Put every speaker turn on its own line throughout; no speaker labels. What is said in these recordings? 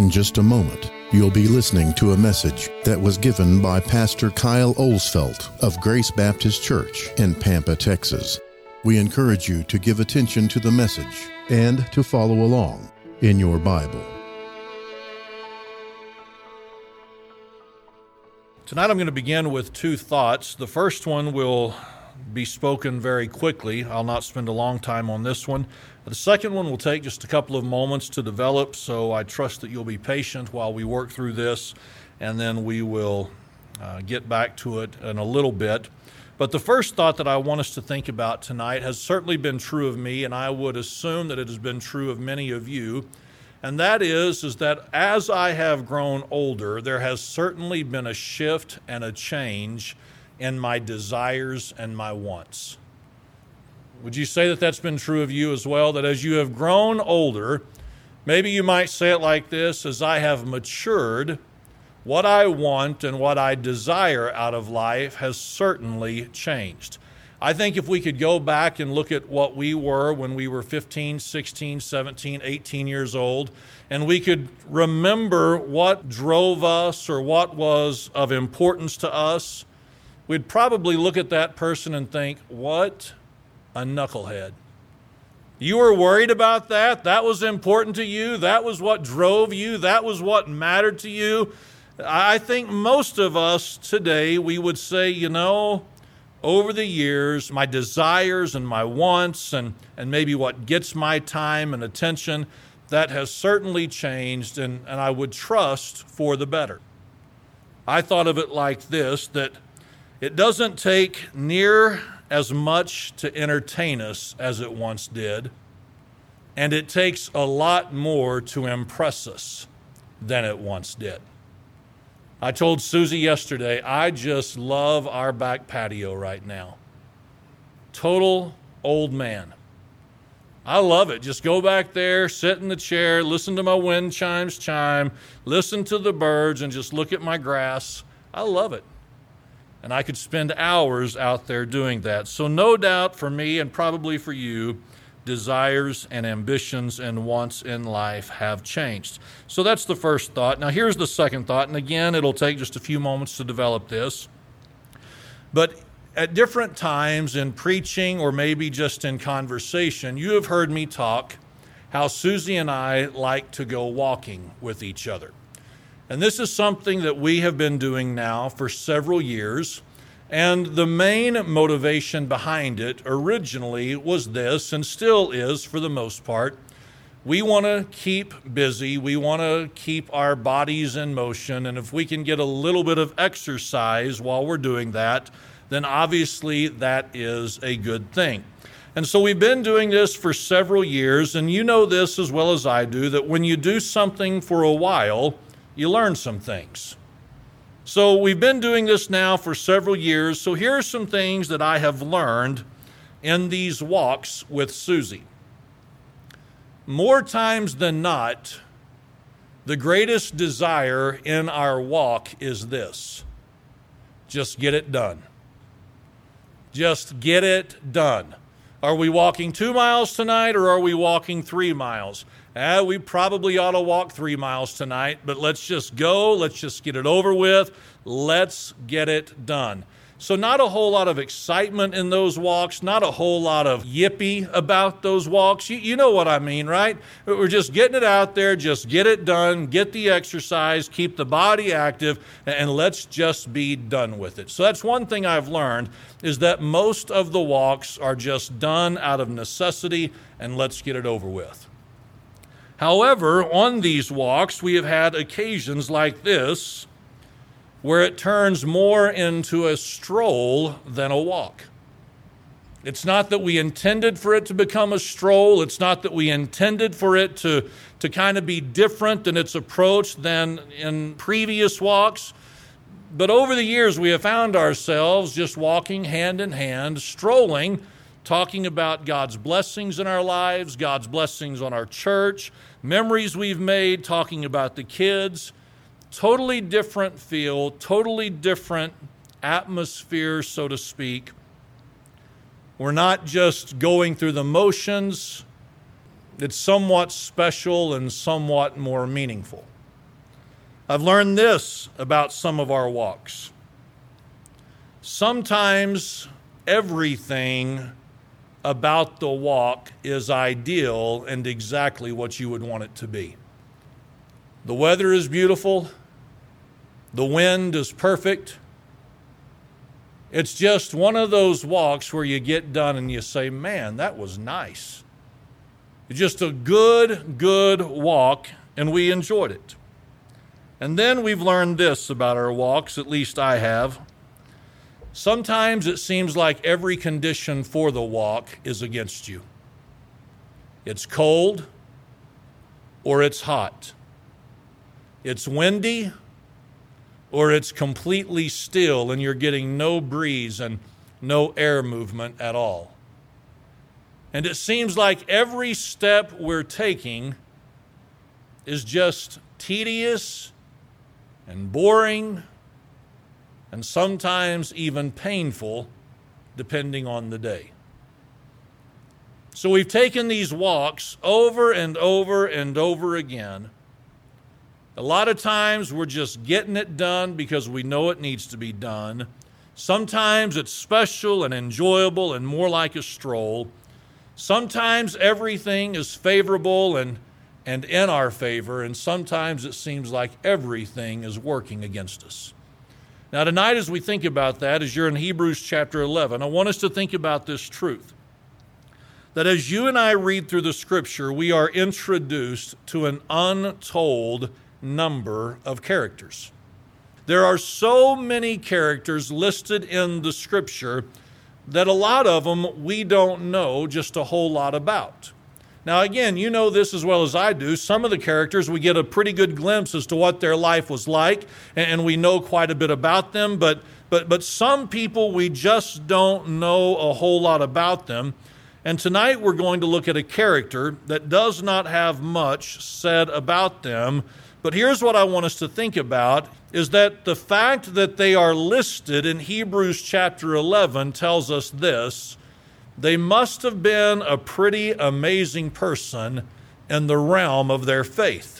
In just a moment, you'll be listening to a message that was given by Pastor Kyle Olsfeld of Grace Baptist Church in Pampa, Texas. We encourage you to give attention to the message and to follow along in your Bible.
Tonight I'm going to begin with two thoughts. The first one will be spoken very quickly. I'll not spend a long time on this one. The second one will take just a couple of moments to develop, so I trust that you'll be patient while we work through this, and then we will get back to it in a little bit. But the first thought that I want us to think about tonight has certainly been true of me, and I would assume that it has been true of many of you, and that is that as I have grown older, there has certainly been a shift and a change in my desires and my wants. Would you say that that's been true of you as well? That as you have grown older, maybe you might say it like this: as I have matured, what I want and what I desire out of life has certainly changed. I think if we could go back and look at what we were when we were 15, 16, 17, 18 years old, and we could remember what drove us or what was of importance to us, we'd probably look at that person and think, what a knucklehead. You were worried about that? That was important to you? That was what drove you? That was what mattered to you? I think most of us today, we would say, over the years, my desires and my wants and maybe what gets my time and attention, that has certainly changed, and I would trust for the better. I thought of it like this, that it doesn't take near as much to entertain us as it once did, and it takes a lot more to impress us than it once did. I told Susie yesterday, I just love our back patio right now. Total old man. I love it. Just go back there, sit in the chair, listen to my wind chimes chime, listen to the birds, and just look at my grass. I love it. And I could spend hours out there doing that. So no doubt for me and probably for you, desires and ambitions and wants in life have changed. So that's the first thought. Now here's the second thought, and again, it'll take just a few moments to develop this. But at different times in preaching or maybe just in conversation, you have heard me talk how Susie and I like to go walking with each other. And this is something that we have been doing now for several years. And the main motivation behind it originally was this, and still is for the most part. We want to keep busy. We want to keep our bodies in motion. And if we can get a little bit of exercise while we're doing that, then obviously that is a good thing. And so we've been doing this for several years. And you know this as well as I do, that when you do something for a while, you learn some things. So we've been doing this now for several years. So here are some things that I have learned in these walks with Susie. More times than not, the greatest desire in our walk is this: just get it done. Just get it done. Are we walking 2 miles tonight or are we walking 3 miles? We probably ought to walk 3 miles tonight, but let's just go. Let's just get it over with. Let's get it done. So not a whole lot of excitement in those walks, not a whole lot of yippee about those walks. You know what I mean, right? We're just getting it out there, just get it done, get the exercise, keep the body active, and let's just be done with it. So that's one thing I've learned, is that most of the walks are just done out of necessity, and let's get it over with. However, on these walks, we have had occasions like this where it turns more into a stroll than a walk. It's not that we intended for it to become a stroll. It's not that we intended for it to kind of be different in its approach than in previous walks. But over the years, we have found ourselves just walking hand in hand, strolling, talking about God's blessings in our lives, God's blessings on our church, memories we've made, talking about the kids. Totally different feel, totally different atmosphere, so to speak. We're not just going through the motions. It's somewhat special and somewhat more meaningful. I've learned this about some of our walks. Sometimes everything about the walk is ideal and exactly what you would want it to be. The weather is beautiful. The wind is perfect. It's just one of those walks where you get done and you say, man, that was nice. It's just a good walk, and we enjoyed it. And then we've learned this about our walks, at least I have. Sometimes it seems like every condition for the walk is against you. It's cold or it's hot. It's windy or it's completely still and you're getting no breeze and no air movement at all. And it seems like every step we're taking is just tedious and boring, and sometimes even painful, depending on the day. So we've taken these walks over and over and over again. A lot of times we're just getting it done because we know it needs to be done. Sometimes it's special and enjoyable and more like a stroll. Sometimes everything is favorable and in our favor, and sometimes it seems like everything is working against us. Now tonight, as we think about that, as you're in Hebrews chapter 11, I want us to think about this truth. That as you and I read through the Scripture, we are introduced to an untold number of characters. There are so many characters listed in the Scripture that a lot of them we don't know just a whole lot about. Now again, you know this as well as I do. Some of the characters, we get a pretty good glimpse as to what their life was like, and we know quite a bit about them, but some people we just don't know a whole lot about them. And tonight we're going to look at a character that does not have much said about them, but here's what I want us to think about, is that the fact that they are listed in Hebrews chapter 11 tells us this: they must have been a pretty amazing person in the realm of their faith.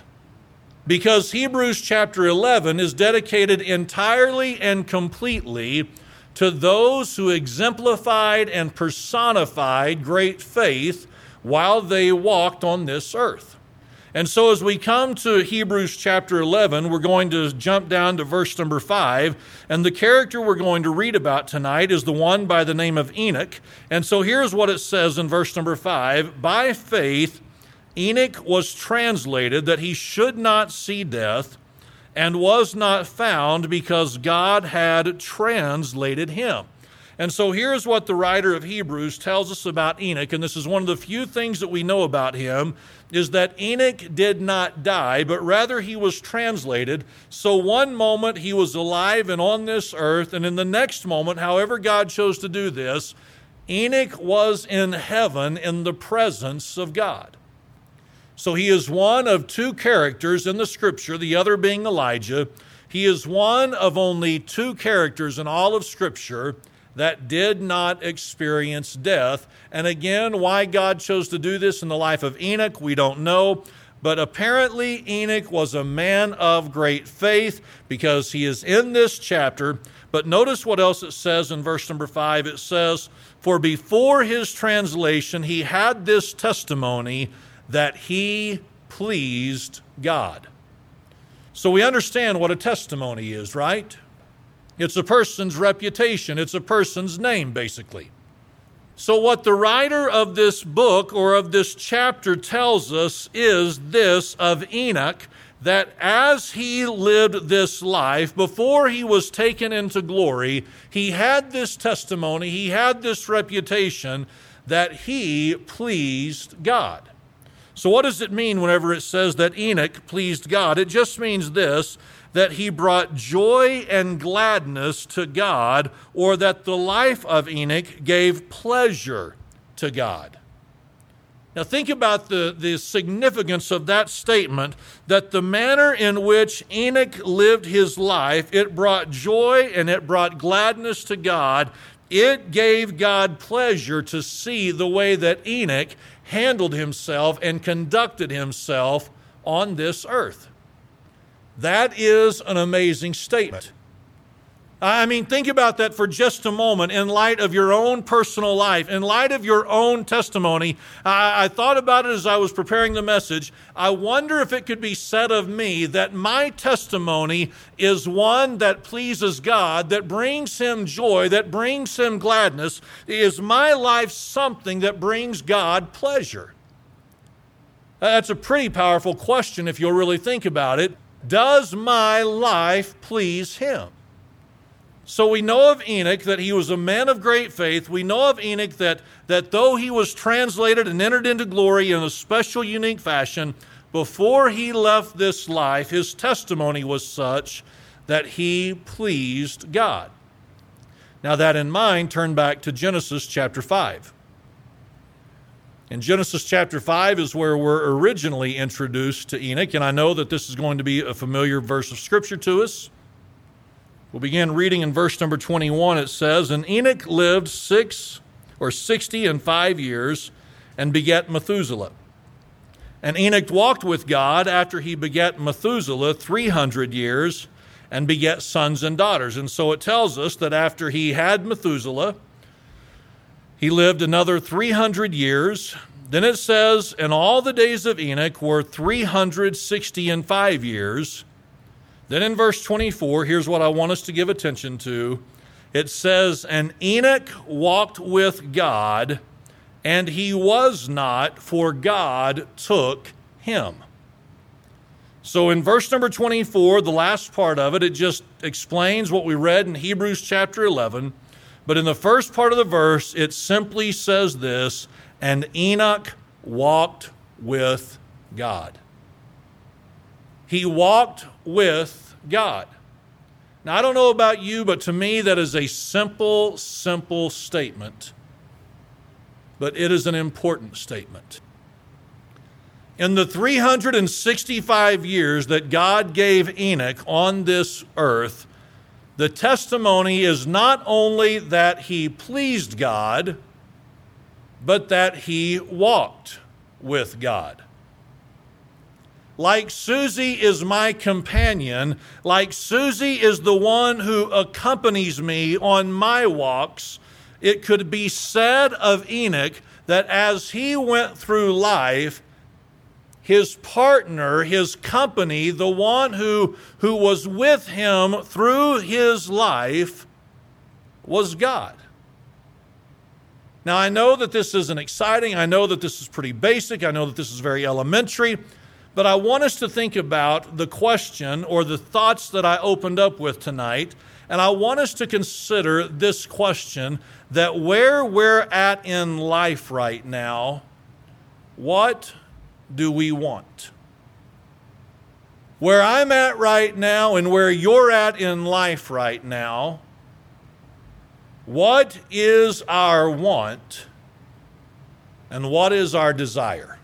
Because Hebrews chapter 11 is dedicated entirely and completely to those who exemplified and personified great faith while they walked on this earth. And so as we come to Hebrews chapter 11, we're going to jump down to verse number 5, and the character we're going to read about tonight is the one by the name of Enoch. And so here's what it says in verse number 5: by faith Enoch was translated that he should not see death, and was not found because God had translated him. And so here's what the writer of Hebrews tells us about Enoch, and this is one of the few things that we know about him, is that Enoch did not die, but rather he was translated. So one moment he was alive and on this earth, and in the next moment, however God chose to do this, Enoch was in heaven in the presence of God. So he is one of two characters in the Scripture, the other being Elijah. He is one of only two characters in all of Scripture that did not experience death. And again, why God chose to do this in the life of Enoch, we don't know. But apparently Enoch was a man of great faith because he is in this chapter. But notice what else it says in verse number 5. It says, for before his translation, he had this testimony that he pleased God. So we understand what a testimony is, right? It's a person's reputation. It's a person's name, basically. So what the writer of this book or of this chapter tells us is this of Enoch, that as he lived this life, before he was taken into glory, he had this testimony, he had this reputation that he pleased God. So what does it mean whenever it says that Enoch pleased God? It just means this, that he brought joy and gladness to God, or that the life of Enoch gave pleasure to God. Now think about the significance of that statement, that the manner in which Enoch lived his life, it brought joy and it brought gladness to God. It gave God pleasure to see the way that Enoch handled himself and conducted himself on this earth. That is an amazing statement. I mean, think about that for just a moment in light of your own personal life, in light of your own testimony. I thought about it as I was preparing the message. I wonder if it could be said of me that my testimony is one that pleases God, that brings Him joy, that brings Him gladness. Is my life something that brings God pleasure? That's a pretty powerful question if you'll really think about it. Does my life please Him? So we know of Enoch that he was a man of great faith. We know of Enoch that though he was translated and entered into glory in a special, unique fashion, before he left this life, his testimony was such that he pleased God. Now, that in mind, turn back to Genesis chapter 5. In Genesis chapter 5 is where we're originally introduced to Enoch, and I know that this is going to be a familiar verse of Scripture to us. We'll begin reading in verse number 21. It says, "And Enoch lived 65 years and begat Methuselah. And Enoch walked with God after he begat Methuselah 300 years and begat sons and daughters." And so it tells us that after he had Methuselah, he lived another 300 years. Then it says, "And all the days of Enoch were 365 years." Then in verse 24, here's what I want us to give attention to. It says, "And Enoch walked with God, and he was not, for God took him." So in verse number 24, the last part of it, it just explains what we read in Hebrews chapter 11. But in the first part of the verse, it simply says this, "And Enoch walked with God." He walked with God. Now, I don't know about you, but to me that is a simple statement. But it is an important statement. In the 365 years that God gave Enoch on this earth, the testimony is not only that he pleased God, but that he walked with God. Like Susie is my companion, like Susie is the one who accompanies me on my walks, it could be said of Enoch that as he went through life, his partner, his company, the one who was with him through his life was God. Now, I know that this isn't exciting. I know that this is pretty basic. I know that this is very elementary. But I want us to think about the question or the thoughts that I opened up with tonight. And I want us to consider this question, that where we're at in life right now, what do we want? Where I'm at right now and where you're at in life right now, what is our want and what is our desire?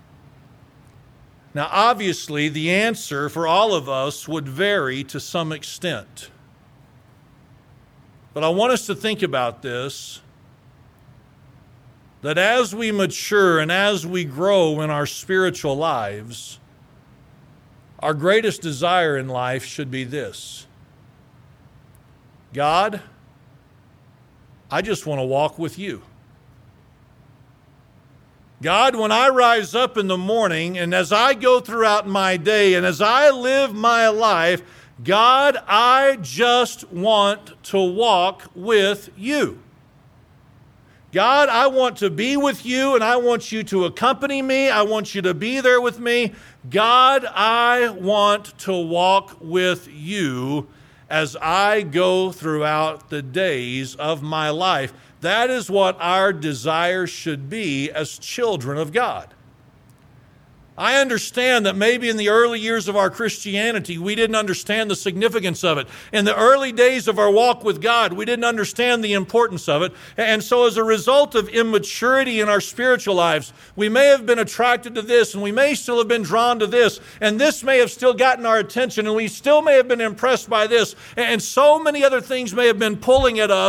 Now, obviously, the answer for all of us would vary to some extent. But I want us to think about this, that as we mature and as we grow in our spiritual lives, our greatest desire in life should be this: God, I just want to walk with you. God, when I rise up in the morning and as I go throughout my day and as I live my life, God, I just want to walk with you. God, I want to be with you and I want you to accompany me. I want you to be there with me. God, I want to walk with you as I go throughout the days of my life. That is what our desire should be as children of God. I understand that maybe in the early years of our Christianity, we didn't understand the significance of it. In the early days of our walk with God, we didn't understand the importance of it. And so as a result of immaturity in our spiritual lives, we may have been attracted to this, and we may still have been drawn to this, and this may have still gotten our attention, and we still may have been impressed by this, and so many other things may have been pulling at us.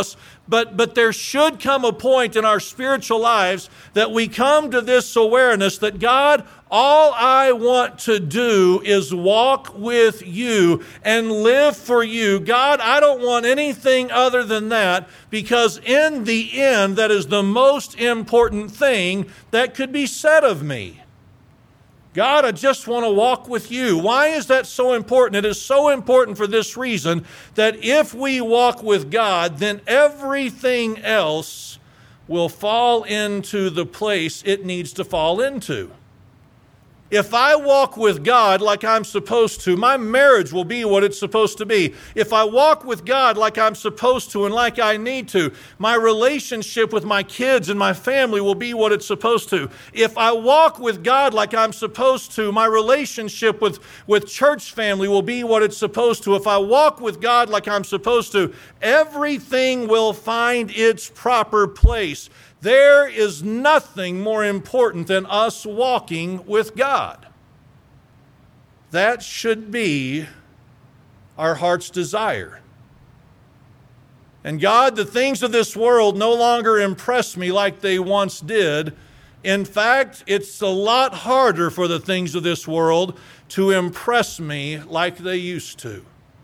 But there should come a point in our spiritual lives that we come to this awareness that, God, all I want to do is walk with you and live for you. God, I don't want anything other than that, because in the end, that is the most important thing that could be said of me. God, I just want to walk with you. Why is that so important? It is so important for this reason, that if we walk with God, then everything else will fall into the place it needs to fall into. If I walk with God like I'm supposed to, my marriage will be what it's supposed to be. If I walk with God like I'm supposed to and like I need to, my relationship with my kids and my family will be what it's supposed to. If I walk with God like I'm supposed to, my relationship with church family will be what it's supposed to. If I walk with God like I'm supposed to, everything will find its proper place. There is nothing more important than us walking with God. That should be our heart's desire. And God, the things of this world no longer impress me like they once did. In fact, it's a lot harder for the things of this world to impress me like they used to.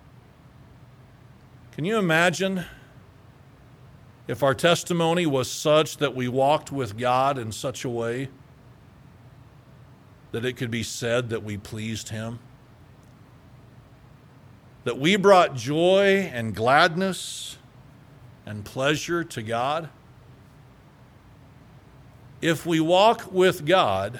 Can you imagine if our testimony was such that we walked with God in such a way that it could be said that we pleased Him? That we brought joy and gladness and pleasure to God? If we walk with God,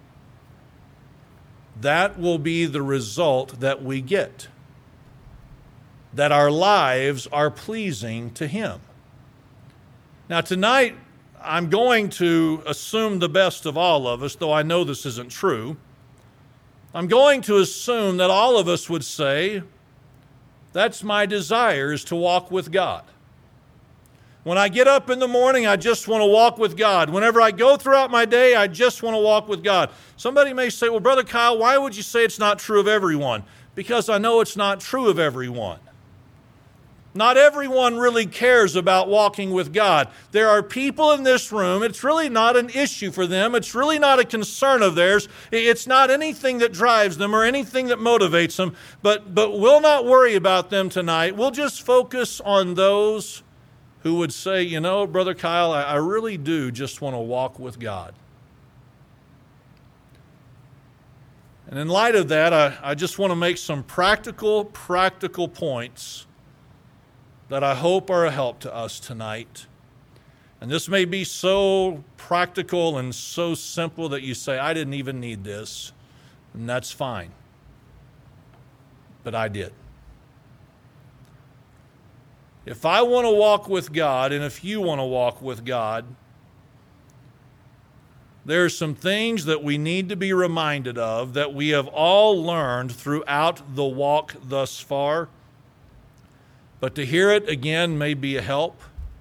that will be the result that we get. That our lives are pleasing to Him. Now tonight, I'm going to assume the best of all of us, though I know this isn't true. I'm going to assume that all of us would say, that's my desire, is to walk with God. When I get up in the morning, I just want to walk with God. Whenever I go throughout my day, I just want to walk with God. Somebody may say, well, Brother Kyle, why would you say it's not true of everyone? Because I know it's not true of everyone. Not everyone really cares about walking with God. There are people in this room, it's really not an issue for them. It's really not a concern of theirs. It's not anything that drives them or anything that motivates them. But we'll not worry about them tonight. We'll just focus on those who would say, you know, Brother Kyle, I really do just want to walk with God. And in light of that, I just want to make some practical points that I hope are a help to us tonight. And this may be so practical and so simple that you say, I didn't even need this, and that's fine. But I did. If I want to walk with God, and if you want to walk with God, there are some things that we need to be reminded of that we have all learned throughout the walk thus far. But to hear it again may be a help.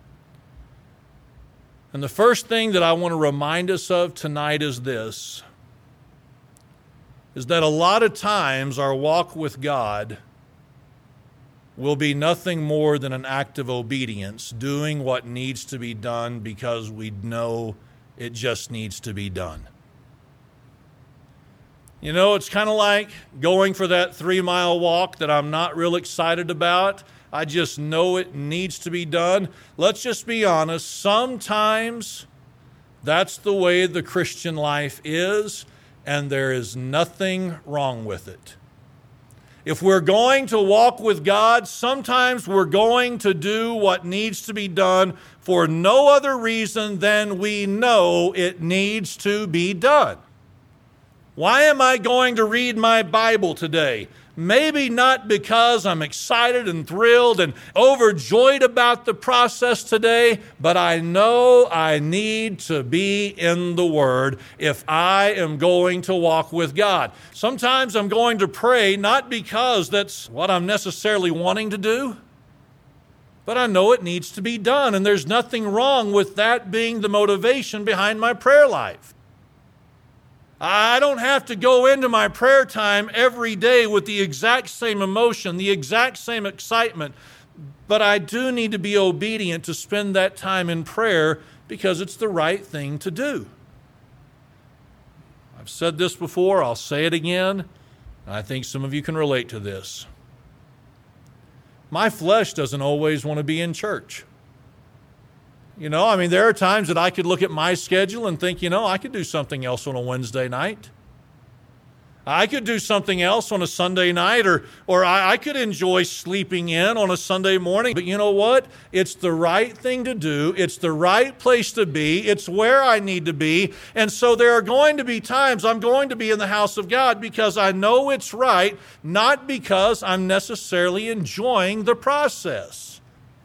And the first thing that I want to remind us of tonight is this, is that a lot of times our walk with God will be nothing more than an act of obedience, doing what needs to be done because we know it just needs to be done. You know, it's kind of like going for that 3-mile walk that I'm not real excited about. I just know it needs to be done. Let's just be honest. Sometimes that's the way the Christian life is, and there is nothing wrong with it. If we're going to walk with God, sometimes we're going to do what needs to be done for no other reason than we know it needs to be done. Why am I going to read my Bible today? Maybe not because I'm excited and thrilled and overjoyed about the process today, but I know I need to be in the Word if I am going to walk with God. Sometimes I'm going to pray not because that's what I'm necessarily wanting to do, but I know it needs to be done, and there's nothing wrong with that being the motivation behind my prayer life. I don't have to go into my prayer time every day with the exact same emotion, the exact same excitement. But I do need to be obedient to spend that time in prayer because it's the right thing to do. I've said this before, I'll say it again. I think some of you can relate to this. My flesh doesn't always want to be in church. There are times that I could look at my schedule and think, I could do something else on a Wednesday night. I could do something else on a Sunday night, or I could enjoy sleeping in on a Sunday morning. But you know what? It's the right thing to do. It's the right place to be. It's where I need to be. And so there are going to be times I'm going to be in the house of God because I know it's right, not because I'm necessarily enjoying the process.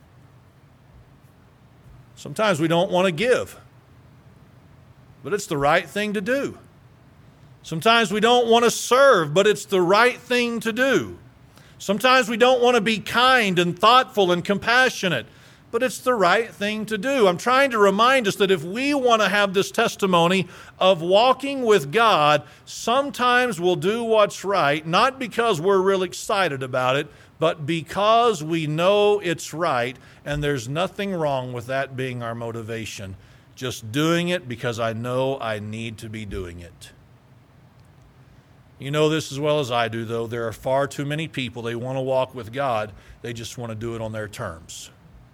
Sometimes we don't want to give, but it's the right thing to do. Sometimes we don't want to serve, but it's the right thing to do. Sometimes we don't want to be kind and thoughtful and compassionate, but it's the right thing to do. I'm trying to remind us that if we want to have this testimony of walking with God, sometimes we'll do what's right, not because we're real excited about it, but because we know it's right, and there's nothing wrong with that being our motivation. Just doing it because I know I need to be doing it. You know this as well as I do, though. There are far too many people, they want to walk with God. They just want to do it on their terms.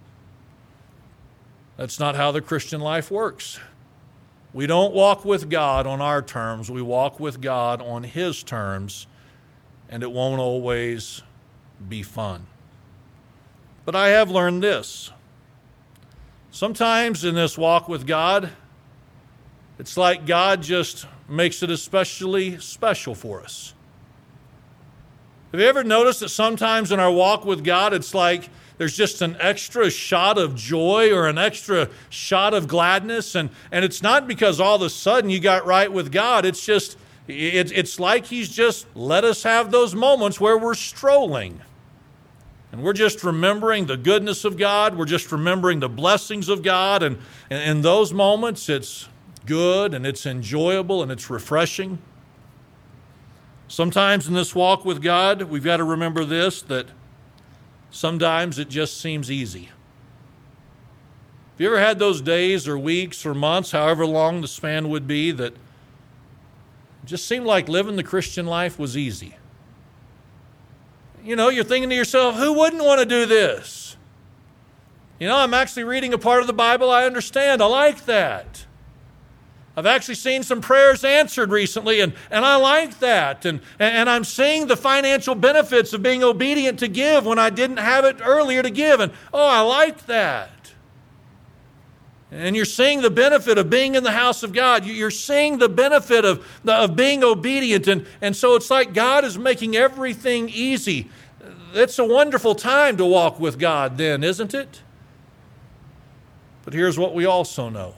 That's not how the Christian life works. We don't walk with God on our terms. We walk with God on His terms, and it won't always be fun. But I have learned this. Sometimes in this walk with God, it's like God just makes it especially special for us. Have you ever noticed that sometimes in our walk with God, it's like there's just an extra shot of joy or an extra shot of gladness, and it's not because all of a sudden you got right with God. It's just, it's like He's just let us have those moments where we're strolling. And we're just remembering the goodness of God. We're just remembering the blessings of God. And in those moments, it's good and it's enjoyable and it's refreshing. Sometimes in this walk with God, we've got to remember this, that sometimes it just seems easy. Have you ever had those days or weeks or months, however long the span would be, that it just seemed like living the Christian life was easy? You're thinking to yourself, who wouldn't want to do this? I'm actually reading a part of the Bible I understand. I like that. I've actually seen some prayers answered recently, and I like that. And I'm seeing the financial benefits of being obedient to give when I didn't have it earlier to give. And, I like that. And you're seeing the benefit of being in the house of God. You're seeing the benefit of being obedient. And so it's like God is making everything easy. It's a wonderful time to walk with God then, isn't it? But here's what we also know.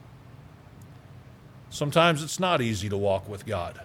Sometimes it's not easy to walk with God.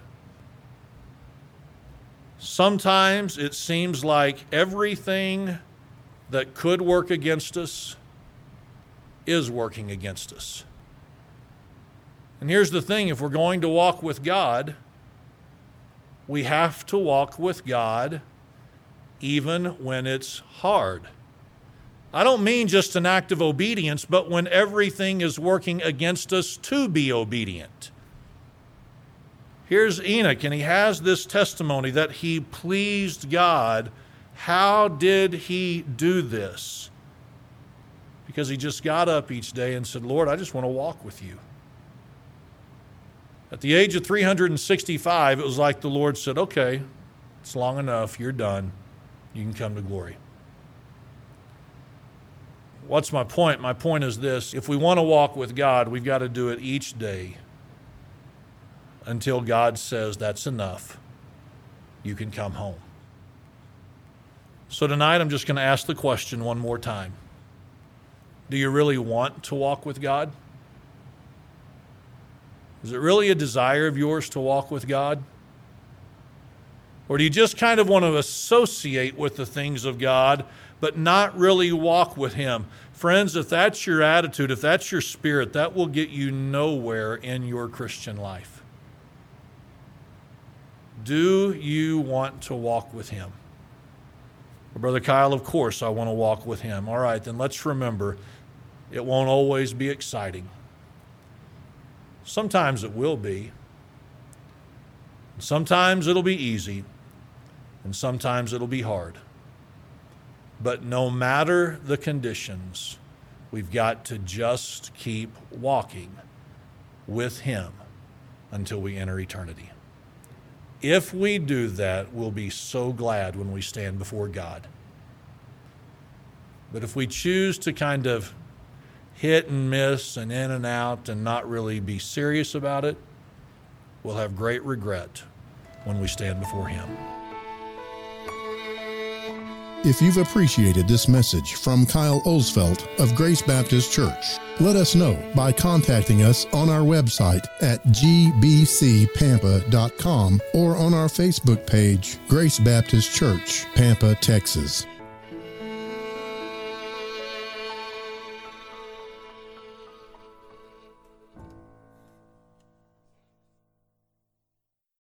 Sometimes it seems like everything that could work against us is working against us. And here's the thing, if we're going to walk with God, we have to walk with God even when it's hard. I don't mean just an act of obedience, but when everything is working against us to be obedient. Here's Enoch, and he has this testimony that he pleased God. How did he do this? Because he just got up each day and said, Lord, I just want to walk with you. At the age of 365, it was like the Lord said, okay, it's long enough, you're done. You can come to glory. What's my point? My point is this. If we want to walk with God, we've got to do it each day until God says that's enough. You can come home. So tonight I'm just going to ask the question one more time. Do you really want to walk with God? Is it really a desire of yours to walk with God? Or do you just kind of want to associate with the things of God, but not really walk with Him? Friends, if that's your attitude, if that's your spirit, that will get you nowhere in your Christian life. Do you want to walk with Him? Brother Kyle, of course I want to walk with him. All right, then let's remember, it won't always be exciting. Sometimes it will be. Sometimes it'll be easy, and sometimes it'll be hard. But no matter the conditions, we've got to just keep walking with him until we enter eternity. If we do that, we'll be so glad when we stand before God. But if we choose to kind of hit and miss and in and out and not really be serious about it, we'll have great regret when we stand before him.
If you've appreciated this message from Kyle Olsfelt of Grace Baptist Church, let us know by contacting us on our website at gbcpampa.com or on our Facebook page, Grace Baptist Church, Pampa, Texas.